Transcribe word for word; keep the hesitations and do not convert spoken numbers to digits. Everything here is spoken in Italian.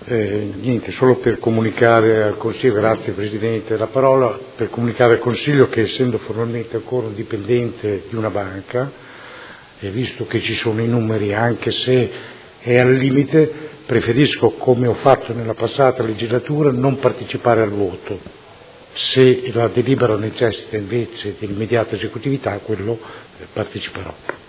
Eh, niente, solo per comunicare al Consiglio, grazie Presidente, la parola per comunicare al Consiglio che essendo formalmente ancora un dipendente di una banca, e visto che ci sono i numeri anche se è al limite, preferisco, come ho fatto nella passata legislatura, non partecipare al voto. Se la delibera necessita invece di immediata esecutività, quello parteciperò.